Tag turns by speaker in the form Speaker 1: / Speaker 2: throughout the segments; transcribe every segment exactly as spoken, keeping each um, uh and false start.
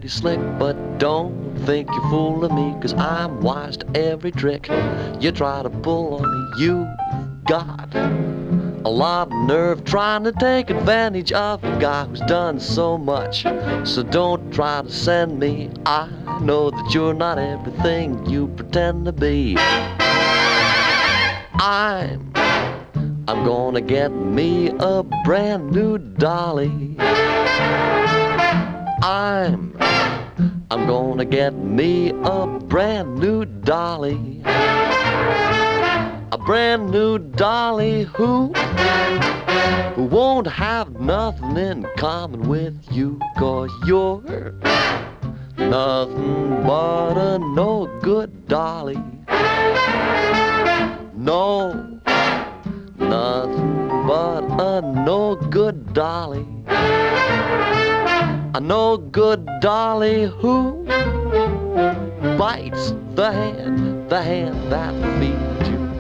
Speaker 1: you're slick, but don't think you're fooling me, 'cause I'm wise to every trick you try to pull on me. You've got a lot of nerve trying to take advantage of a guy who's done so much. So don't try to send me. I know that you're not everything you pretend to be. I'm I'm gonna get me a brand new dolly. I'm I'm gonna get me a brand new dolly. A brand new dolly who who won't have nothing in common with you, 'cause you're nothing but a no good dolly. No, nothing but a no good dolly. A no good dolly who bites the hand, the hand that feeds you.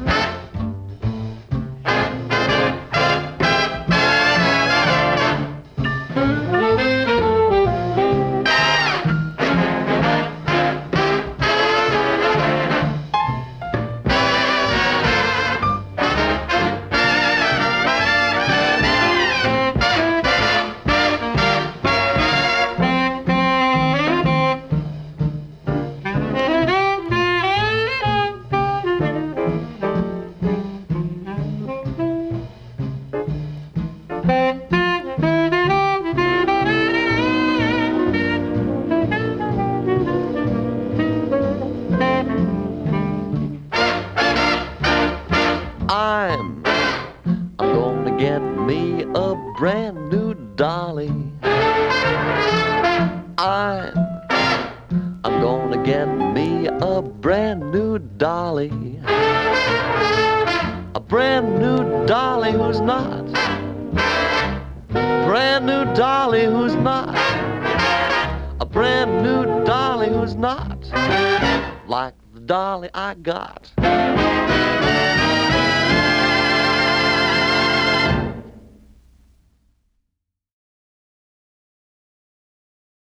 Speaker 1: I'm, I'm gonna get me a brand new dolly. I'm, I'm gonna get me a brand new dolly. A brand new dolly who's not, brand new dolly who's not, a brand new dolly who's not like the dolly I got.